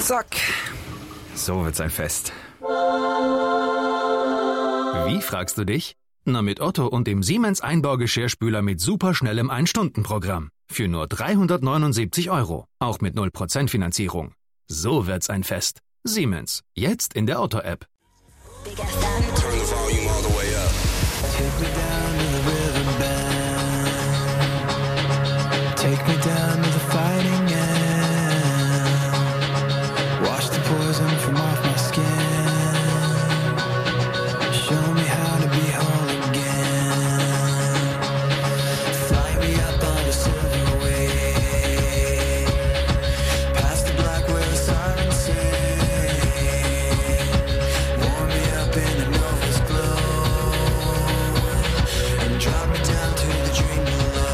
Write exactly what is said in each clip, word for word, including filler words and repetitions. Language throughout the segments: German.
Zack. So wird's ein Fest. Wie, fragst du dich? Na, mit Otto und dem Siemens Einbaugeschirrspüler mit superschnellem ein-Stunden-Programm. Für nur dreihundertneunundsiebzig Euro. Auch mit null Prozent Finanzierung. So wird's ein Fest. Siemens. Jetzt in der Otto-App. Take me down to the fighting end. Wash the poison from off my skin. Show me how to be whole again. Fly me up on the silver wave. Past the black where the sirens sing. Warm me up in the nova's glow. And drop me down to the dream below.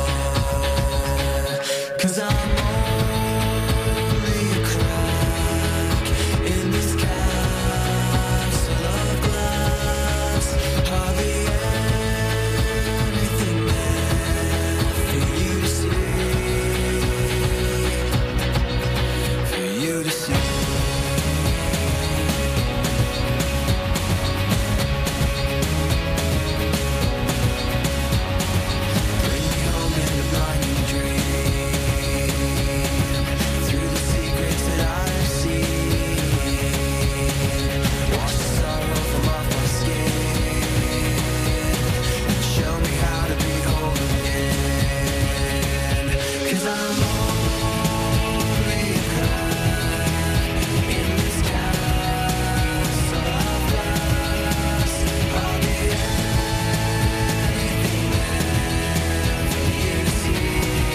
Cause I'm only a crack in this castle of glass. Hardly anything there for you to see, for you to see. Bring me home in a blinding dream. Through the secrets that I've seen, wash the sorrow from off my skin, and show me how to be whole again. Cause I'm only a crack in this castle of glass. Hardly anything there for you to see.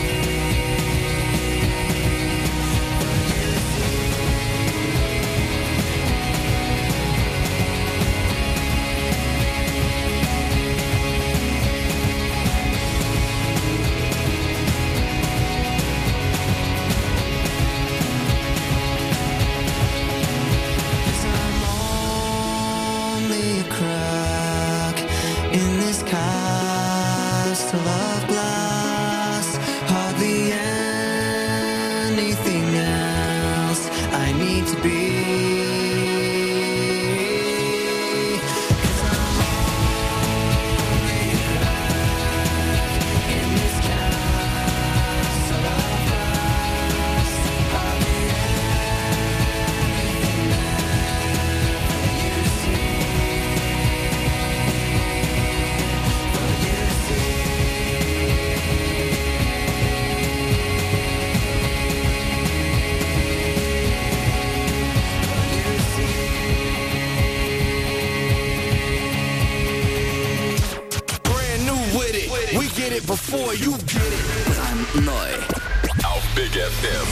Cause I'm only a crack in this castle of glass. Hardly anything else I need to be. Cause I'm only a crack in this castle of glass. Hardly anything there for you to see, for you to see. Brand new with it. We get it before you get it. Neu auf Big F M.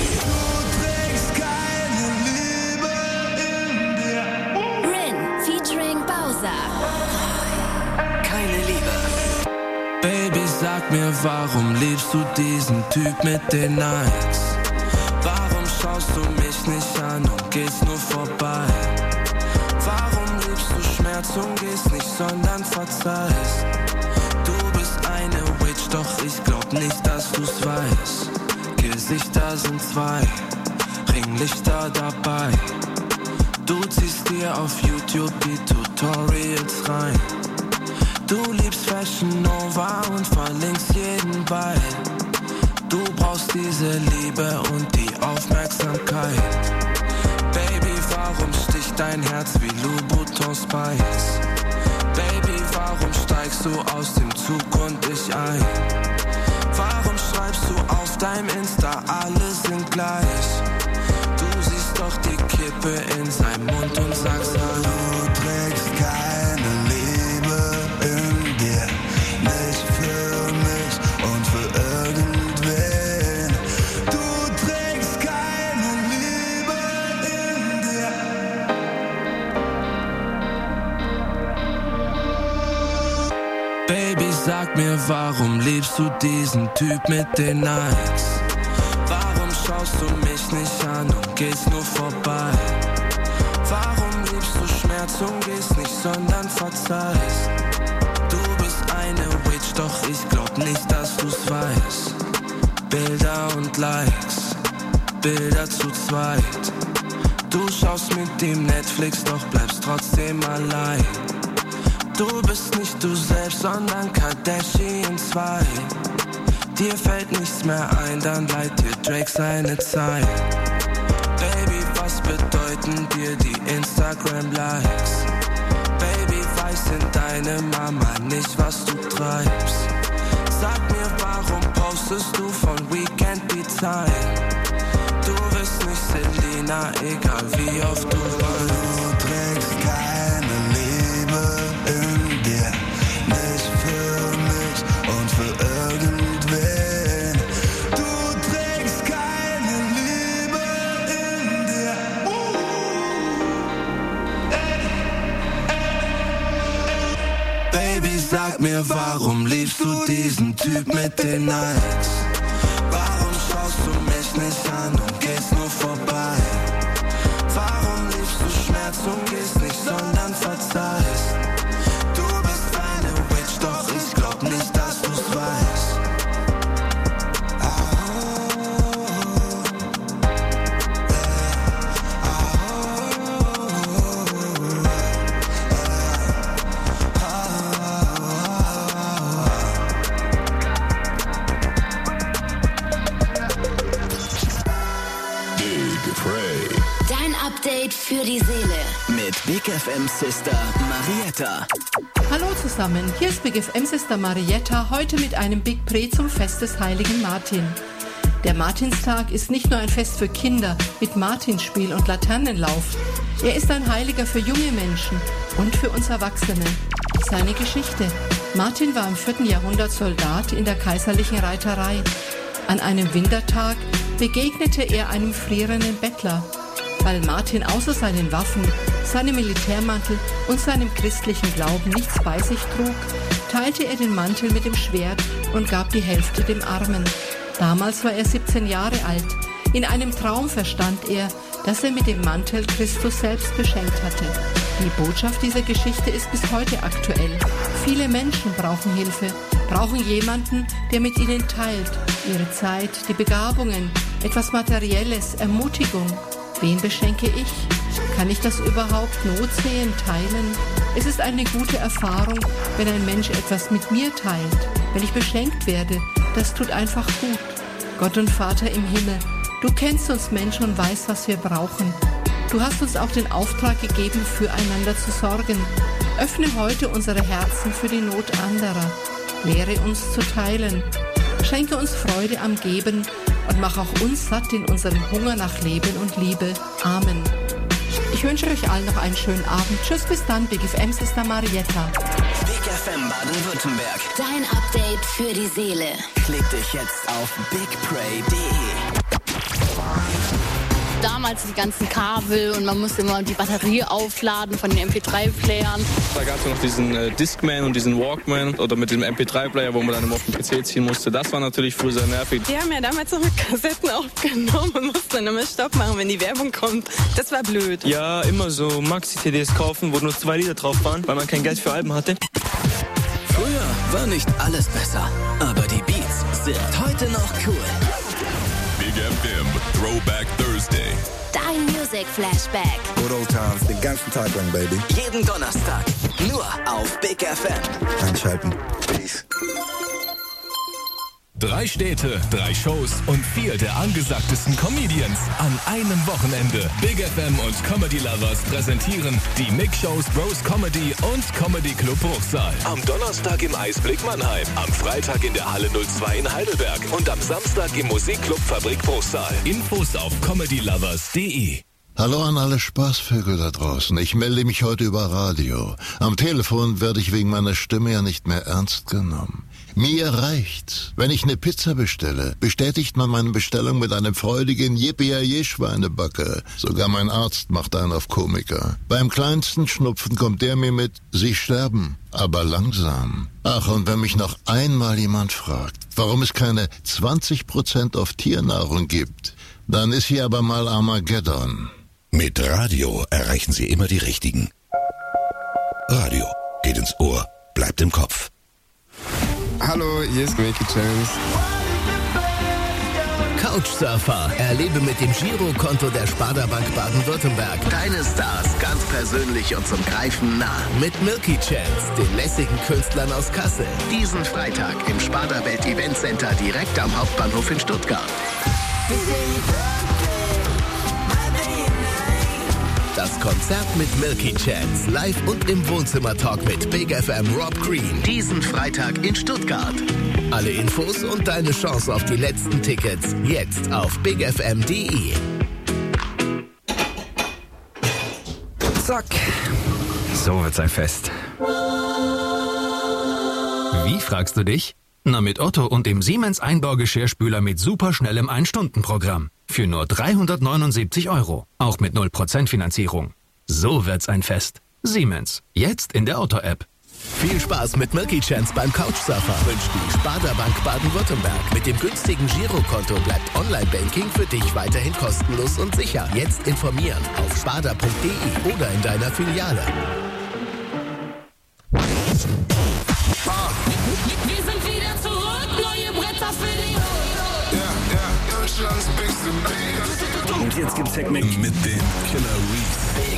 Rin featuring Bowser. Keine Liebe. Baby, sag mir, warum liebst du diesen Typ mit den Nikes? Warum schaust du mich nicht an und gehst nur vorbei? Warum liebst du Schmerz und gehst nicht, sondern verzeihst? Du bist eine Witch, doch ich glaub nicht, dass du's weißt. Gesichter sind zwei, Ringlichter dabei. Du ziehst dir auf YouTube die Tutorials rein. Du liebst Fashion Nova und verlinkst jeden bei. Du brauchst diese Liebe und die Aufmerksamkeit. Baby, warum sticht dein Herz wie Louboutin Spice? Baby, warum steigst du aus dem Zug und ich ein? Warum schreibst du auf deinem Insta, alle sind gleich? Du siehst doch die Kippe in seinem Mund und sagst, du trägst keine Liebe in dir, nicht für mich und für irgendwen. Du trägst keine Liebe in dir. Baby, sag mir, warum liebst du diesen Typ mit den Nikes? Warum schaust du mich nicht an und gehst nur vorbei? Warum liebst du Schmerz und gehst nicht, sondern verzeihst? Du bist eine Witch, doch ich glaub nicht, dass du's weißt. Bilder und Likes, Bilder zu zweit. Du schaust mit ihm Netflix, doch bleibst trotzdem allein. Du bist nicht du selbst, sondern Kardashian zwei. Dir fällt nichts mehr ein, dann leiht dir Drake seine Zeit. Baby, was bedeuten dir die Instagram-Likes? Baby, weiß denn deine Mama nicht, was du treibst? Sag mir, warum postest du von Weekend die Time? Du bist nicht Selena, egal wie oft du weißt. Du trägst keine Liebe in dir, nicht für mich und für irgendwen. Du trägst keine Liebe in dir. Baby, sag mir, warum liebst du diesen Typ mit den Nikes? Warum schaust du mich nicht an und gehst nur vorbei? Warum liebst du Schmerz und gehst nicht, sondern verzeihst? Du bist eine Witch, doch ich glaub nicht, dass du's weißt. Update für die Seele. Mit Big F M Sister Marietta. Hallo zusammen, hier ist Big F M Sister Marietta, heute mit einem Big Pre zum Fest des heiligen Martin. Der Martinstag ist nicht nur ein Fest für Kinder mit Martinspiel und Laternenlauf. Er ist ein Heiliger für junge Menschen und für uns Erwachsene. Seine Geschichte. Martin war im vierten Jahrhundert Soldat in der kaiserlichen Reiterei. An einem Wintertag begegnete er einem frierenden Bettler. Weil Martin außer seinen Waffen, seinem Militärmantel und seinem christlichen Glauben nichts bei sich trug, teilte er den Mantel mit dem Schwert und gab die Hälfte dem Armen. Damals war er siebzehn Jahre alt. In einem Traum verstand er, dass er mit dem Mantel Christus selbst beschenkt hatte. Die Botschaft dieser Geschichte ist bis heute aktuell. Viele Menschen brauchen Hilfe, brauchen jemanden, der mit ihnen teilt. Ihre Zeit, die Begabungen, etwas Materielles, Ermutigung. Wen beschenke ich? Kann ich das überhaupt Notsehen teilen? Es ist eine gute Erfahrung, wenn ein Mensch etwas mit mir teilt. Wenn ich beschenkt werde, das tut einfach gut. Gott und Vater im Himmel, du kennst uns Menschen und weißt, was wir brauchen. Du hast uns auch den Auftrag gegeben, füreinander zu sorgen. Öffne heute unsere Herzen für die Not anderer. Lehre uns zu teilen. Schenke uns Freude am Geben und mach auch uns satt in unserem Hunger nach Leben und Liebe. Amen. Ich wünsche euch allen noch einen schönen Abend. Tschüss, bis dann. Big F M Sister Marietta. Big F M Baden-Württemberg. Dein Update für die Seele. Klick dich jetzt auf big pray punkt de. Damals die ganzen Kabel und man musste immer die Batterie aufladen von den M P drei Playern. Da gab es noch diesen äh, Discman und diesen Walkman oder mit dem M P drei Player, wo man dann immer auf den P C ziehen musste. Das war natürlich früher sehr nervig. Die haben ja damals noch mit Kassetten aufgenommen und mussten dann immer Stopp machen, wenn die Werbung kommt. Das war blöd. Ja, immer so Maxi-C Ds kaufen, wo nur zwei Lieder drauf waren, weil man kein Geld für Alben hatte. Früher war nicht alles besser, aber die Beats sind heute noch cool. Big F M Throwback Thursday. Dein Music Flashback. Good old times, den ganzen Tag lang, baby. Jeden Donnerstag, nur auf Big F M. Einschalten. Peace. Drei Städte, drei Shows und vier der angesagtesten Comedians an einem Wochenende. Big F M und Comedy Lovers präsentieren die Mix-Shows Bros Comedy und Comedy Club Bruchsal. Am Donnerstag im Eisblick Mannheim, am Freitag in der Halle null zwei in Heidelberg und am Samstag im Musikclub Fabrik Bruchsal. Infos auf comedy lovers punkt de. Hallo an alle Spaßvögel da draußen. Ich melde mich heute über Radio. Am Telefon werde ich wegen meiner Stimme ja nicht mehr ernst genommen. Mir reicht's. Wenn ich eine Pizza bestelle, bestätigt man meine Bestellung mit einem freudigen Yippie-Schweinebacke. Sogar mein Arzt macht einen auf Komiker. Beim kleinsten Schnupfen kommt der mir mit, Sie sterben, aber langsam. Ach, und wenn mich noch einmal jemand fragt, warum es keine zwanzig Prozent auf Tiernahrung gibt, dann ist hier aber mal Armageddon. Mit Radio erreichen Sie immer die Richtigen. Radio geht ins Ohr, bleibt im Kopf. Hallo, hier ist Mickey James. Couchsurfer. Erlebe mit dem Girokonto der Sparda Bank Baden-Württemberg deine Stars ganz persönlich und zum Greifen nah. Mit Milky Chance, den lässigen Künstlern aus Kassel. Diesen Freitag im Sparda Welt Event Center direkt am Hauptbahnhof in Stuttgart. Das Konzert mit Milky Chance, live und im Wohnzimmertalk mit Big F M Rob Green. Diesen Freitag in Stuttgart. Alle Infos und deine Chance auf die letzten Tickets jetzt auf big f m punkt d e. Zack. So wird's ein Fest. Wie, fragst du dich? Na, mit Otto und dem Siemens Einbaugeschirrspüler mit superschnellem Ein-Stunden-Programm. Für nur dreihundertneunundsiebzig Euro. Auch mit null Prozent Finanzierung. So wird's ein Fest. Siemens. Jetzt in der Otto-App. Viel Spaß mit Milky Chance beim Couchsurfer. Wünscht die Sparda Bank Baden-Württemberg. Mit dem günstigen Girokonto bleibt Online-Banking für dich weiterhin kostenlos und sicher. Jetzt informieren auf sparda punkt d e oder in deiner Filiale. Wir sind wieder zurück, neue Bretter für die Und jetzt gibt's Hackmack mit dem Killer Reef.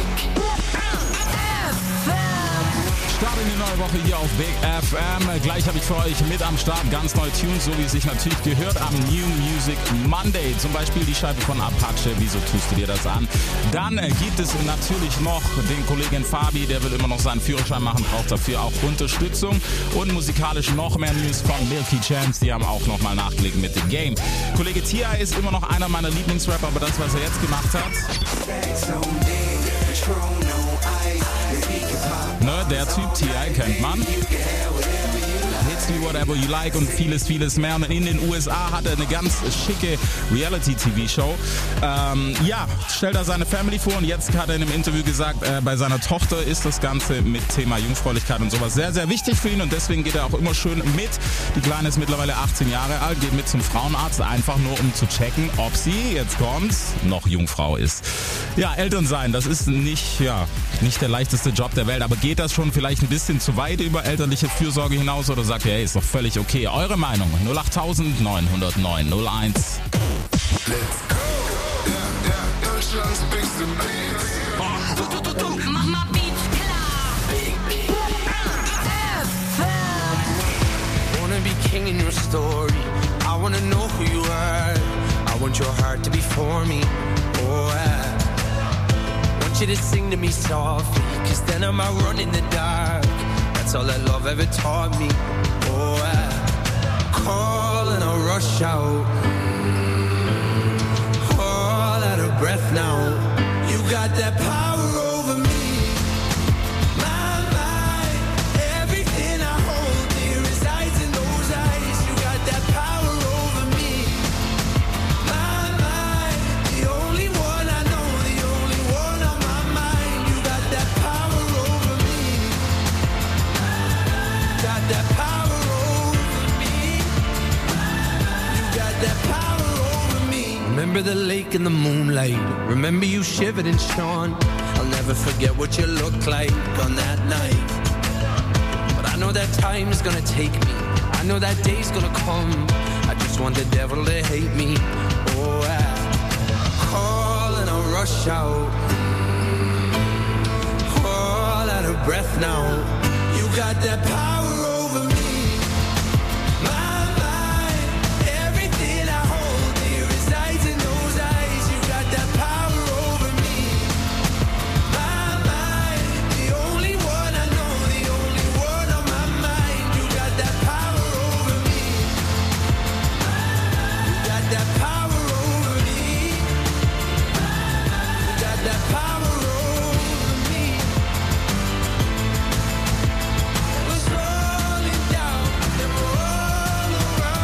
Start in die neue Woche hier auf Big F M. Gleich habe ich für euch mit am Start ganz neue Tunes, so wie es sich natürlich gehört am New Music Monday. Zum Beispiel die Scheibe von Apache. Wieso tust du dir das an? Dann äh, gibt es natürlich noch den Kollegen Fabi, der will immer noch seinen Führerschein machen, braucht dafür auch Unterstützung. Und musikalisch noch mehr News von Milky Chance, die haben auch nochmal nachgelegt mit dem Game. Kollege T I ist immer noch einer meiner Lieblingsrapper, aber das, was er jetzt gemacht hat... Ne, der Typ T I kennt man. Hits wie Whatever You Like und vieles, vieles mehr. Und in den U S A hat er eine ganz schicke Reality-T V-Show. Ähm, ja, stellt er seine Family vor und jetzt hat er in einem Interview gesagt, äh, bei seiner Tochter ist das Ganze mit Thema Jungfräulichkeit und sowas sehr, sehr wichtig für ihn und deswegen geht er auch immer schön mit. Die Kleine ist mittlerweile achtzehn Jahre alt, geht mit zum Frauenarzt, einfach nur um zu checken, ob sie, jetzt kommt's, noch Jungfrau ist. Ja, Eltern sein, das ist nicht, ja, nicht der leichteste Job der Welt, aber geht das schon vielleicht ein bisschen zu weit über elterliche Fürsorge hinaus oder sagt ihr, hey, ist doch völlig okay. Eure Meinung, null acht neun null neun null eins. Let's go. Ja, ja, Deutschlands beste Beats. Mach mal Beats klar. Big, big, F M. Wanna be king in your story. I wanna know who you are. I want your heart to be for me. Oh, I want you to sing to me softly, cause then I'm out running the dark. That's all that love ever taught me. Oh, I call and I rush out. All out of breath now. You got that power over me. My mind, everything I hold dear resides in those eyes. You got that power over me. My mind, the only one I know, the only one on my mind. You got that power over me. Got that power over me. You got that power over me. Remember the lake in the moonlight. Remember you shivered and shone. I'll never forget what you looked like on that night. But I know that time is gonna take me. I know that day's gonna come. I just want the devil to hate me. Oh, I call and I rush out. All out of breath now. You got that power over me. My mind, everything I hold dear resides in those eyes. You got that power over me. My mind, the only one I know, the only one on my mind. You got that power over me. You got that power over me. You got that power over me. Was rolling down and all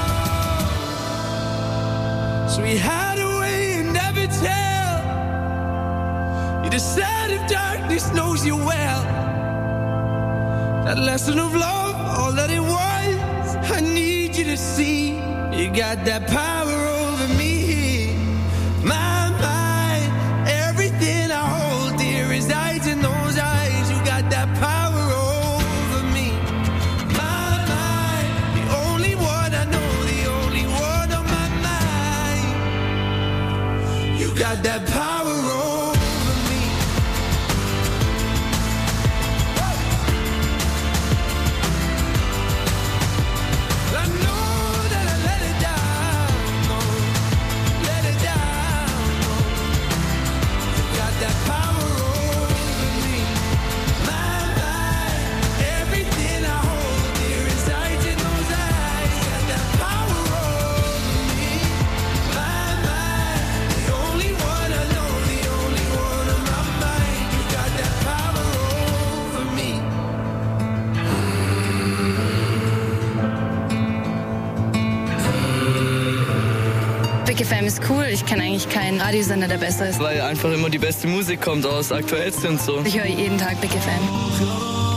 around. So we had a way and never tell. You decide if darkness knows you well. That lesson of love, all that it was. I need you to see. You got that power over me. My mind, everything I hold dear resides in those eyes. You got that power over me. My mind, the only one I know, the only one on my mind. that power over me. I know that I let it down, no, let it down, no. You got that power over me. My mind, everything I hold dear inside in those eyes. You got that power over me. My mind, the only one I know, the only one on my mind. You got that power over me. Big F M ist cool. Ich kenne eigentlich keinen Radiosender, der besser ist. Weil einfach immer die beste Musik kommt aus, aktuellste und so. Ich höre jeden Tag Big F M.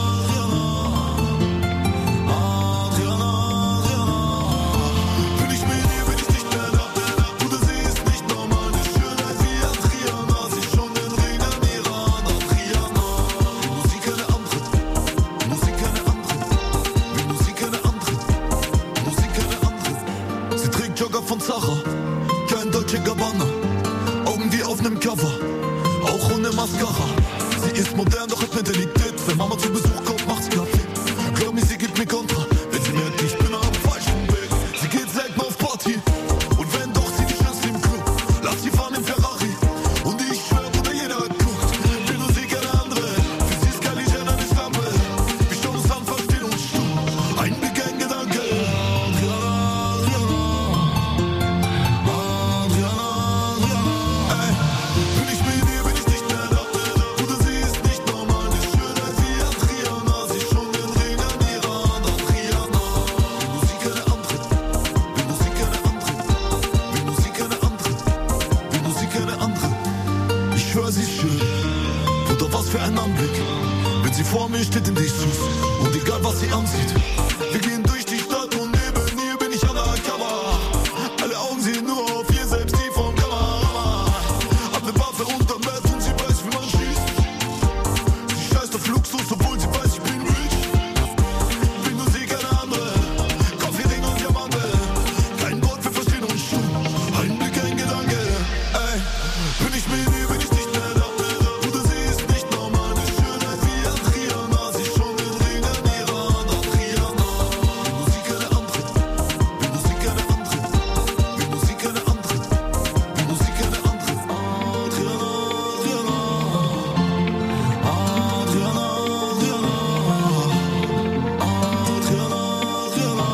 Sie trägt Jogger von Zara, kein Dolce Gabbana, Augen wie auf nem Cover, auch ohne Mascara. Sie ist modern, doch hat Mentalität. Wenn Mama zu Besuch kommt, macht's Kaffee. Glaub mir, sie gibt mir Kontra, wenn sie merkt, ich bin am falschen Weg. Sie geht selten auf Party, und wenn doch, sie die Schlüssel im Club. Lass sie fahren im Ferrari, und ich schwör, Bruder, jeder hat guckt. Will nur sie, keine andere, für sie ist Kylie Jenner eine Schlampe. Wir schauen uns an, verstehen uns stumm, ein Blick, ein Gedanke. Ich höre, sie ist schön, Bruder, was für ein Anblick. Wenn sie vor mir steht in dich süß, und egal was sie ansieht. Wir gehen durch die Stadt und neben ihr bin ich undercover. Alle Augen sehen nur auf ihr, selbst die vom Kamera. Hat ne Waffe unterm Bett und sie weiß, wie man schießt. Sie scheißt auf Luxus, obwohl sie weiß, ich bin rich. Bin nur sie, keine andere, Kaffeering und Diamante. Kein Wort, wir verstehen uns schon, ein Blick, ein Gedanke. Ey, bin ich mit ihr, bin ich nicht mehr da. Bruder, sie ist nicht normal, eine Schönheit wie Adriana. Sie schon den Ring an ihrer Hand, Adriana. Will nur sie, keine andere, will nur sie, keine andere, will nur sie, keine andere, will nur sie, keine andere. Adriana, Adriana, Adriana, Adriana, Adriana, Adriana,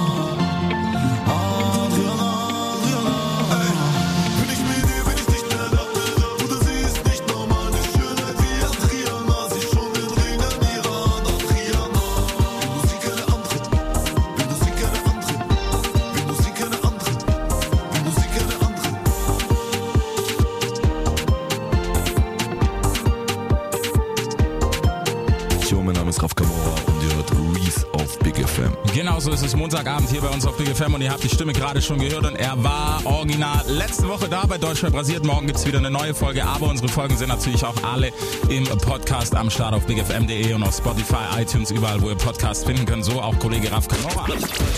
Adriana, Adriana. Ey, bin ich mit ihr, bin ich nicht mehr da. Bruder, sie ist nicht normal, eine Schönheit wie Adriana. Sie schon den Ring an ihrer Hand, Adriana. Will nur sie, keine andere, will nur sie, keine andere, will nur sie, keine andere, will nur sie, keine andere. Jo, mein Name ist Raf Kamora und ihr hört Reese auf Big F M. Genau so ist es Montagabend hier bei uns auf Big F M und ihr habt die Stimme gerade schon gehört und er war original letzte Woche da bei Deutschrap rasiert. Morgen gibt's wieder eine neue Folge, aber unsere Folgen sind natürlich auch alle im Podcast am Start auf big f m punkt d e und auf Spotify, iTunes, überall, wo ihr Podcasts finden könnt. So auch Kollege Raf Kamora.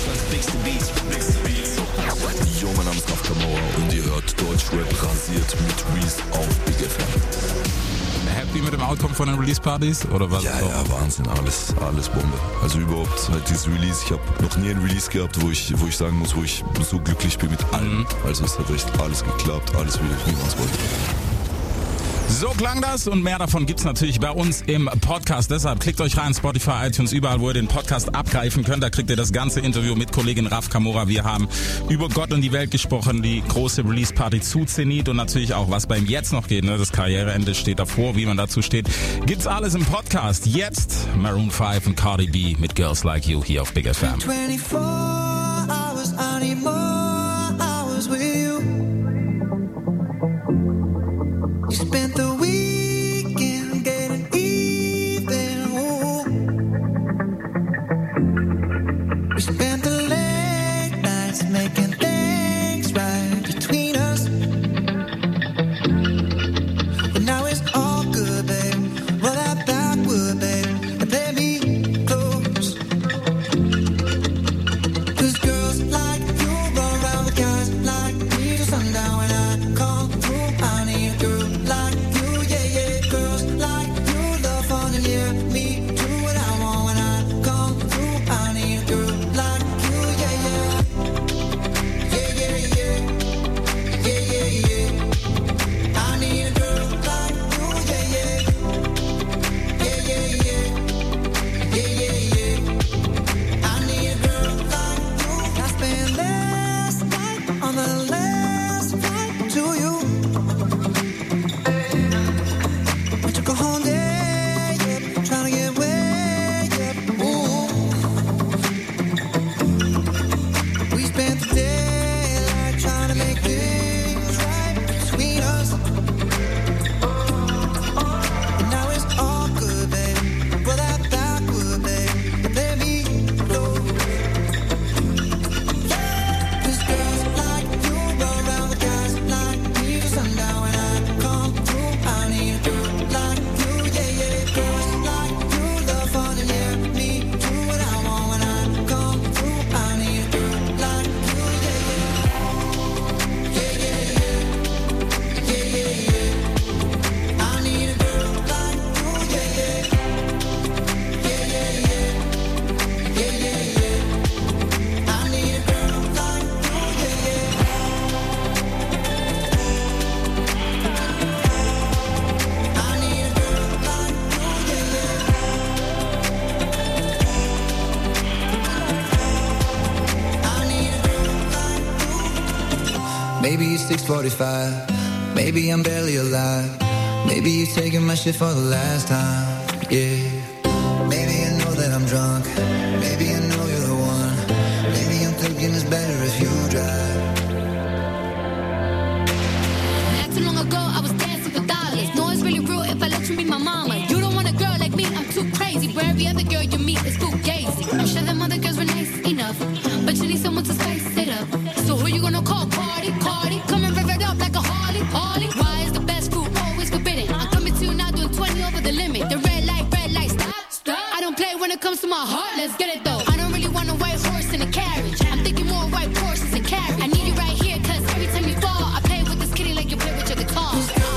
Jo, mein Name ist Raf Kamora und ihr hört Deutschrap rasiert mit Reese auf Big F M. Happy mit dem Outcome von den Release-Partys? Oder was? Ja, ja, Wahnsinn, alles, alles Bombe. Also überhaupt halt dieses Release, ich habe noch nie ein Release gehabt, wo ich, wo ich sagen muss, wo ich so glücklich bin mit allem. Mhm. Also es hat echt alles geklappt, alles wie man es wollte. So klang das und mehr davon gibt's natürlich bei uns im Podcast. Deshalb klickt euch rein, Spotify, iTunes, überall, wo ihr den Podcast abgreifen könnt. Da kriegt ihr das ganze Interview mit Kollegin Raf Kamora. Wir haben über Gott und die Welt gesprochen, die große Release-Party zu Zenit und natürlich auch, was bei ihm jetzt noch geht. Ne? Das Karriereende steht davor, wie man dazu steht. Gibt's alles im Podcast. Jetzt Maroon five und Cardi B mit Girls Like You hier auf Big F M. twenty-four hours, I need more hours with you. You spent the weekend getting even. Ooh. We spent the late nights making things right between us. But now it's all good, babe. Roll that backward, babe, and play me close. 'Cause girls like you run around with guys like me till sundown. When I come through, I need a girl Maybe it's six forty-five. Maybe I'm barely alive. Maybe you're taking my shit for the last time. Yeah. Maybe I know that I'm drunk. Maybe I know you're the one. Maybe I'm thinking it's better if you drive. Not too long ago, I was dancing for dollars. No, it's really real if I let you be my mama. You don't want a girl like me, I'm too crazy. Where every other girl you meet is fugazi. I'm sure them other girls were nice enough, but you need someone to spice it up. So who you gonna call? Cardi, Cardi. Come and rev it up like a Harley, Harley. Why is the best food always forbidden? I'm coming to you now doing twenty over the limit. The red light, red light, stop, stop. I don't play when it comes to my heart, let's get it though. I don't really want a white horse in a carriage. I'm thinking more white horses and carriage. I need you right here, cause every time you fall, I play with this kitty like you play with your guitar.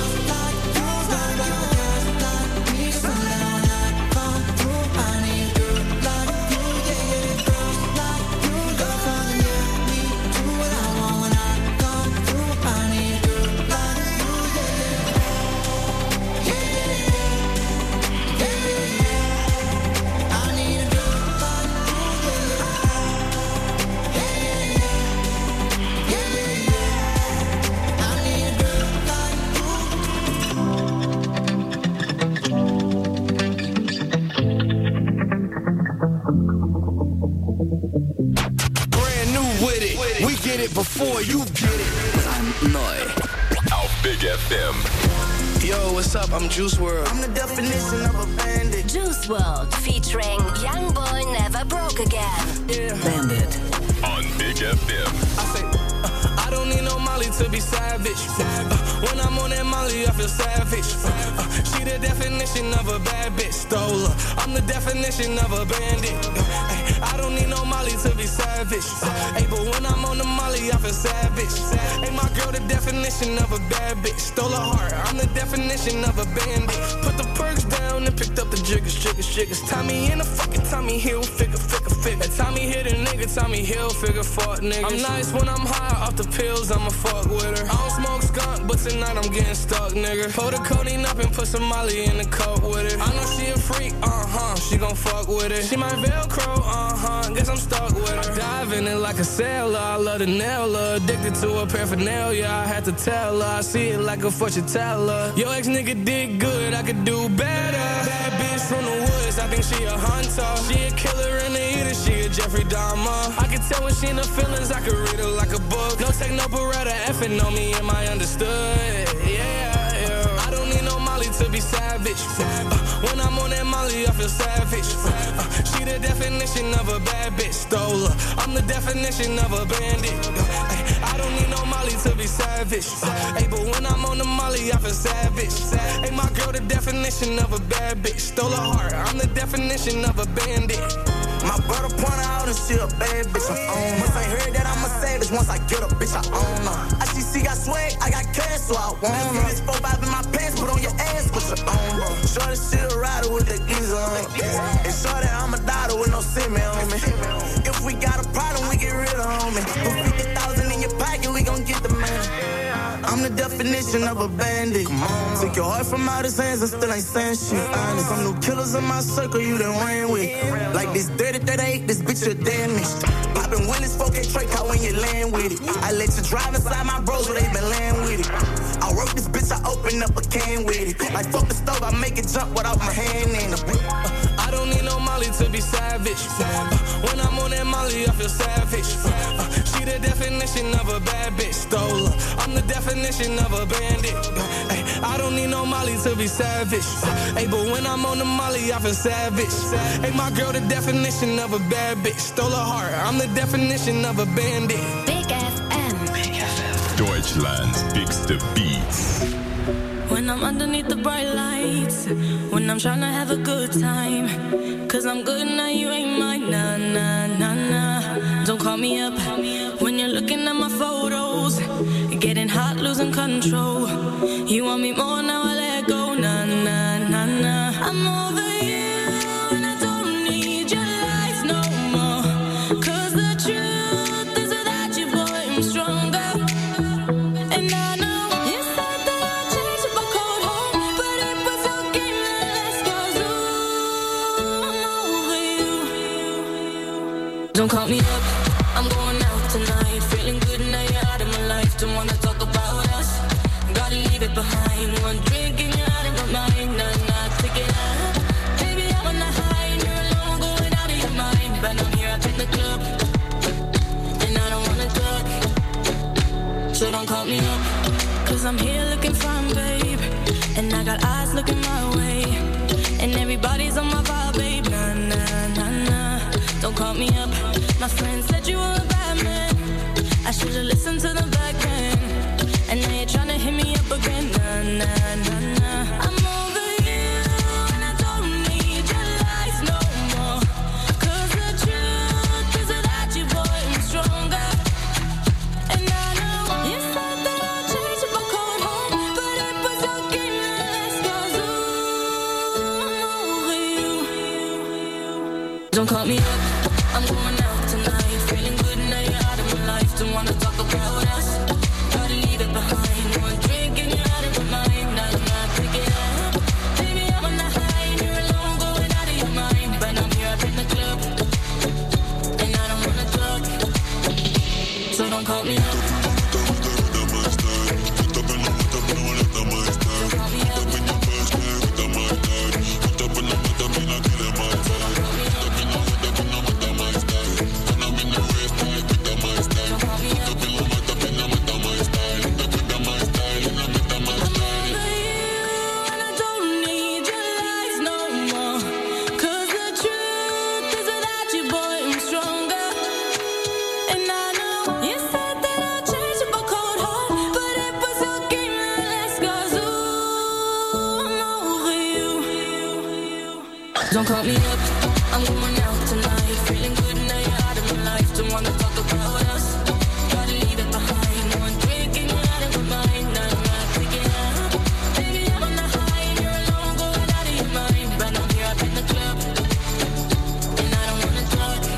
Before you get it. Neu. Auf Big F M. Yo, what's up? I'm Juice world. I'm the definition of a bandit. Juice world featuring Young Boy Never Broke Again. Yeah. Bandit. On Big F M. I say, uh, I don't need no Molly to be savage. Uh, when I'm on that Molly, I feel savage. Uh, uh, she the definition of a bad bitch. Stole her. I'm the definition of a bandit. Uh, I don't need no Molly to be savage. Hey, but when I'm on the Molly, I feel savage. Hey, my girl, the definition of a bad bitch. Stole her heart, I'm the definition of a bandit. Put the perks down and picked up the jiggers, jiggers, jiggers. Tommy in the fucking Tommy Hill, figure, figure, figure. Tommy hit a nigga, Tommy Hill, figure, fuck niggas. I'm nice when I'm high off the pills, I'ma fuck with her. I don't smoke skunk, but tonight I'm getting stuck, nigga. Pull the codeine up and put some Molly in the cup with it. I know she a freak, uh-huh, she gon' fuck with it. She my Velcro, uh-huh, guess I'm stuck with her. Dive in it like a sailor, I love to nail her. Addicted to her paraphernalia, I had to tell her. I see it like a fortune teller. Yo, ex-nigga did good, I could do better. Bad bitch from the woods, I think she a hunter. She a killer and a eater, she a Jeffrey Dahmer. I can tell when she in her feelings, I could read her like a book. No take no beretta, effing on me, am I understood? Yeah, yeah. I don't need no Molly to be savage. Uh, when I'm on that Molly, I feel savage. Uh, she the definition of a bad bitch. Stole her. I'm the definition of a bandit. Uh, I don't need no Molly to be savage. Uh, hey, but when I'm on the Molly, I feel savage. Hey, my girl, the definition of a bad bitch. Stole her heart. I'm the definition of a bandit. My brother point out and she a bad bitch. I own her. Once I heard that I'm a savage, once I get a bitch, I own her. I see she got swag, I got cash, so I want her. This four five in my pants, put on your ass, put your own her. Shorty she a rider with the geezer on. And shorty I'm a daughter with no semen on me. If we got a problem, we get rid of homie. Put fifty thousand in your pocket, we gon' get the man. I'm the definition of a bandit. Took your heart from out his hands and still ain't saying shit. Honest, some new killers in my circle you done ran with. Like this dirty thirty-eight, this bitch you damaged. Poppin' Willis, four K Trey car when you land with it. I let you drive inside my bros where they been land with it. I work this bitch, I open up a can with it. Like fuck the stove, I make it jump without my hand in it. I don't need no Molly to be savage. Uh, when I'm on that Molly, I feel savage. Uh, she the definition of a bad bitch. Stole her. I'm the definition of a bandit. Uh, ay, I don't need no Molly to be savage. Uh, hey, but when I'm on the Molly, I feel savage. Hey, my girl, the definition of a bad bitch. Stole her heart. I'm the definition of a bandit. Big F M. Big F M. Deutschlands bigste Beats. When I'm underneath the bright lights, when I'm tryna have a good time, cause I'm good now, you ain't mine, nah, nah, nah, nah. Don't call me up when you're looking at my photos, getting hot, losing control. You want me more, now I let go, nah, nah, nah, nah. I'm over you, and I don't need your lies no more, cause the truth is without you, boy, I'm stronger. And I know don't call me up, I'm going out tonight. Feeling good now you're out of my life. Don't wanna talk me up, cause I'm here looking fine, babe. And I got eyes looking my way. And everybody's on my vibe, babe. Nah, nah, nah, nah. Don't call me up. My friends said you were a bad man. I should've listened to the back then. And now you're tryna hit me up again. Nah, nah, nah, nah. I'm over you, and I don't need your lies no more. Cause the truth is without you, boy, I'm stronger. And I know you said that I'd change if I called home, but it was your game that last, cause ooh, I'm over you. Don't call me up, I'm going out tonight. Feeling good now you're out of my life. Don't wanna talk about us, gotta leave it behind. One drink and you're out of my mind. Now I'm not picking up, baby, I'm on the high. You're alone, going out of your mind. But I'm here up in the club, and I don't wanna talk, so don't call me up. Don't call me up, I'm going out tonight. Feeling good now you're out of my life. Don't wanna talk about us, gotta leave it behind. One drink and you're out of my mind. Now I'm not picking up, baby, I'm on the high. You're alone, going out of your mind. But I'm here up in the club, and I don't wanna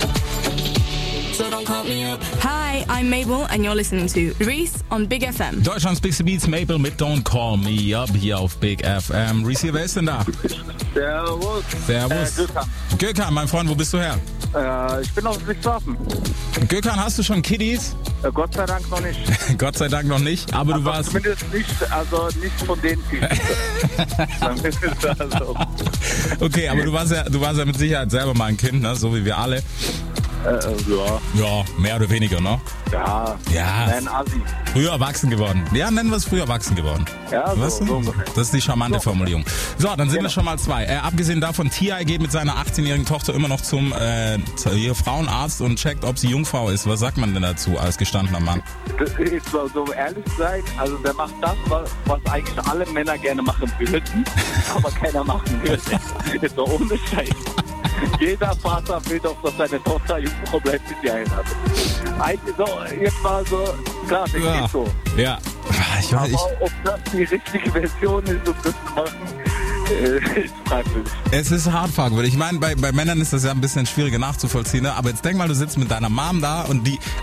talk, so don't call me up. Hi, I'm Mabel and you're listening to Reese on Big F M. Deutschlands Bigste Beats, Mabel mit Don't Call Me Up hier auf Big F M. Reese, wer ist denn da? Servus. Servus. Äh, Gökhan. Gökhan, mein Freund, wo bist du her? Äh, ich bin aus Wiesbaden. Gökhan, hast du schon Kiddies? Äh, Gott sei Dank noch nicht. Gott sei Dank noch nicht, aber also du warst... Zumindest nicht, also nicht von den Kindern. also. Okay, aber du warst, ja, du warst ja mit Sicherheit selber mal ein Kind, ne? So wie wir alle. Äh, ja. Ja, mehr oder weniger, ne? Ja. Ja. Nein, Assi. Früher erwachsen geworden. Ja, nennen wir es früher erwachsen geworden. Ja, so, weißt du? so ungefähr. Das ist die charmante so. Formulierung. So, dann sind genau. wir schon mal zwei. Äh, abgesehen davon, T I geht mit seiner achtzehnjährigen Tochter immer noch zum äh, ihr Frauenarzt und checkt, ob sie Jungfrau ist. Was sagt man denn dazu als gestandener Mann? Das ist so, so ehrlich sein, also der macht das, was, was eigentlich alle Männer gerne machen würden, aber keiner machen würde. Ist so ohne Scheiß. Jeder Vater will doch, dass seine Tochter Jungfrau bleibt, bis sie heiratet. Eigentlich so, jetzt mal so, klar, das ja. geht so. Ja. Ich weiß, aber ich ob das die richtige Version ist, um das zu machen, äh, ist fragwürdig. Es ist hart fragwürdig. Ich meine, bei, bei Männern ist das ja ein bisschen schwieriger nachzuvollziehen, ne? Aber jetzt denk mal, du sitzt mit deiner Mom da und die